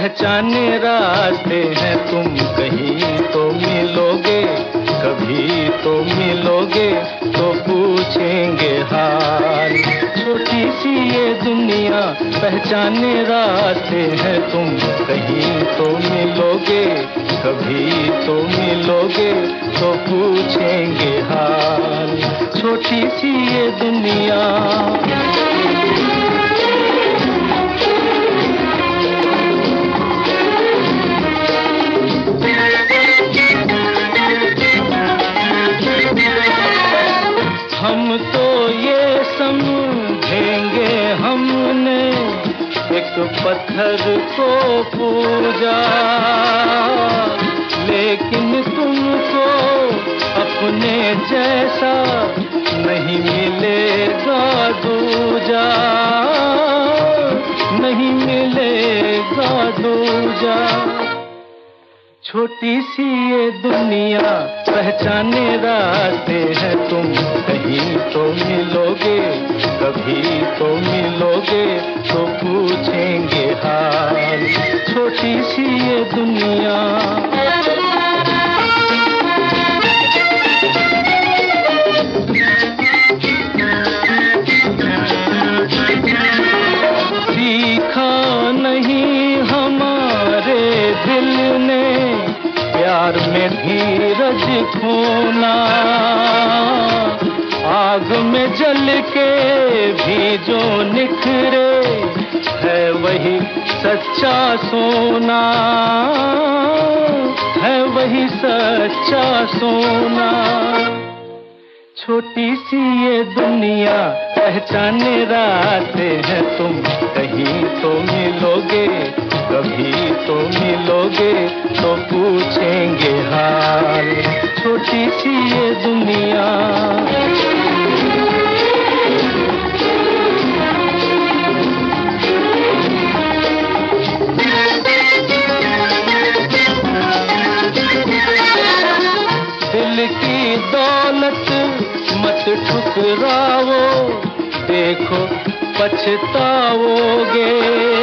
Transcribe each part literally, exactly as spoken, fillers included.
पहचाने रास्ते हैं तुम, कहीं तो मिलोगे, कभी तो मिलोगे तो पूछेंगे हाल। छोटी सी ये दुनिया, पहचाने रास्ते हैं तुम, कहीं तो मिलोगे, कभी तो मिलोगे तो पूछेंगे हाल। छोटी सी ये दुनिया। हम तो ये समझेंगे हमने एक पत्थर को पूजा, लेकिन तुमको अपने जैसा नहीं मिलेगा दूजा, नहीं मिलेगा दूजा। छोटी सी ये दुनिया, पहचाने रास्ते हैं तुम, कहीं तो मिलोगे, कभी तो मिलोगे तो पूछेंगे हाल। छोटी सी ये दुनिया। सीखा नहीं हमारे दिल ने प्यार में धीरज खोना, आग में जल के भी जो निखरे है वही सच्चा सोना, है वही सच्चा सोना। छोटी सी ये दुनिया, पहचाने रास्ते हैं तुम, कहीं तो मिलोगे, कभी तो मिलोगे तो पूछेंगे हाल। छोटी सी ये दुनिया। दिल की दौलत मत ठुकराओ, देखो पछताओगे।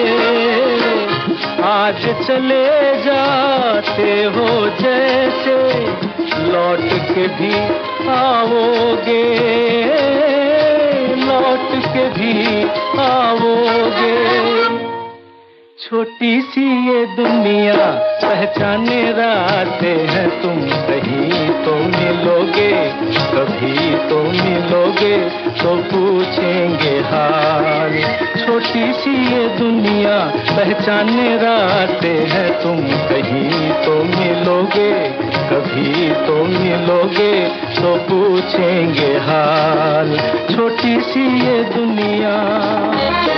आज चले जाते हो जैसे लौट के भी आओगे, लौट के भी आओगे। छोटी सी ये दुनिया, पहचाने रास्ते हैं तुम, कहीं तो मिलोगे, कभी तो मिलोगे तो पूछेंगे हाल। छोटी सी ये दुनिया, पहचाने रास्ते हैं तुम, कहीं तो मिलोगे, कभी तो मिलोगे तो पूछेंगे हाल। छोटी सी ये दुनिया।